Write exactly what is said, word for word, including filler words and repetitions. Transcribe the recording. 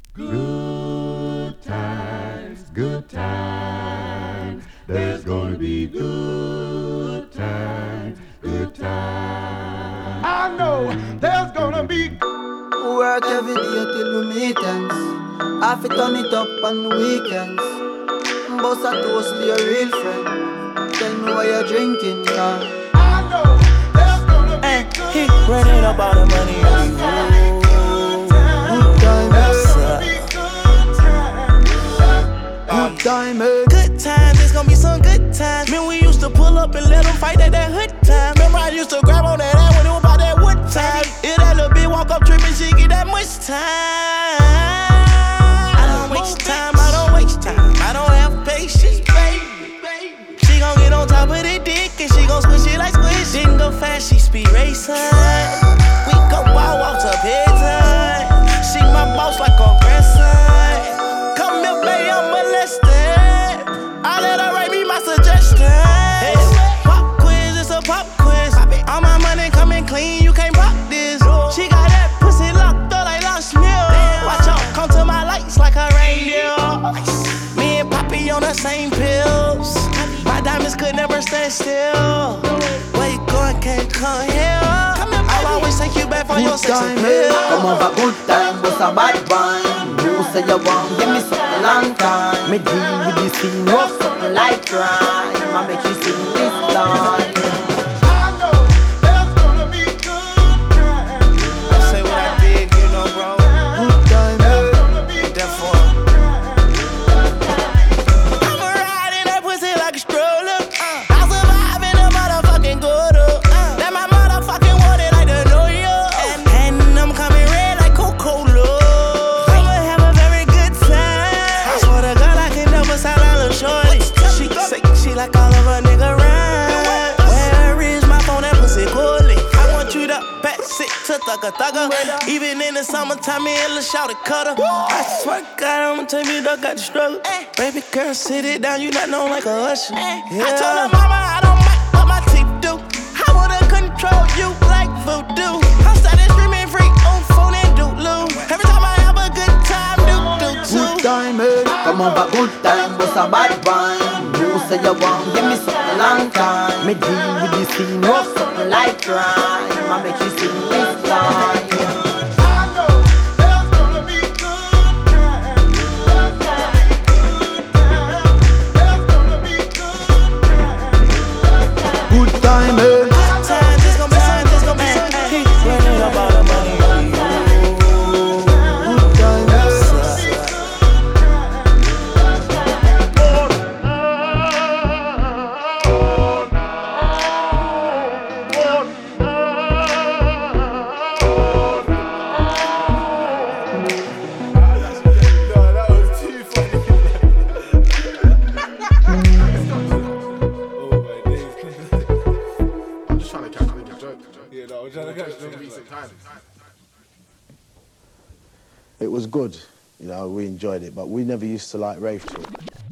Good times, good times. There's gonna be good times, good times. I know there's gonna be. Work every day till we meet ends. Have to turn it up on the weekends. Boss a toast to your real friend. Tell me why you're drinking, yeah. I know there's gonna be Ay, good he running up all the money on you. Good time, Um, good time, eh. Good times, it's gonna be some good times. Man, we used to pull up and let them fight at that hood time. Remember I used to grab on that ass when it was about that wood time. If that little bitch walk up tripping, she get that much time. I don't waste time, I don't waste time. I don't have patience, baby. She gon' get on top of the dick and she gon' squish it like squish. Didn't go fast, she speed racing. We go ball walk to bedtime. She my boss like a grandson. Come here, baby, I'm molested. I let her write me my suggestions. Pop quiz, it's a pop quiz. All my money coming clean, you can't pop this. She got that pussy locked up like lost meal. Watch out, come to my lights like a reindeer. Me and Poppy on the same pills. My diamonds could never stand still. Where you going, can't come here. I'll always take you back for your Good sex time, eh. appeal. Come over, good time, bust a bad wine. You say you want, give me something long time. Me deal with this thing, rough something like crime. I make you sing this line. I know there's gonna be good times. I say what I did, you know, bro. Good time, eh. Gonna be Therefore, I'ma ride in that pussy like a stroller. Uh, I survive in a motherfucking gutter. Uh, that my motherfucking want it like the New York. And, and I'm coming red like Coca-Cola. I'ma have a very good time. I swear to God, I can never sound like a shorty. She say she like all of a nigga rhyme. Where is my phone? That pussy coolly. I want you to back sit to thugger thugger. Even in the summertime, me and Lil' Shawty cutter. I swear to God, I'ma tell you, dog got the struggle. Baby girl, sit it down, you not known like a usher. Yeah. I told her mama I don't like what my teeth do. I wanna control you like voodoo. I'm starting screaming freak on phone and doodloo. Every time I have a good time, do do too. Good time, eh. Come over, good time, bust a bad wine. You say you want, give me something long time. Me deal with this thing, rough something like crime. I make you sing this line. I know there's gonna be good times. There's gonna be good times. Good time, eh. Good times, it's gonna be some, it's gonna be some. Keep running up all the money on you. Good time, eh. I'm just trying to catch the joke. Yeah, no, I'm trying to catch the recent times. It was good, you know, we enjoyed it, but we never used to like rave to it.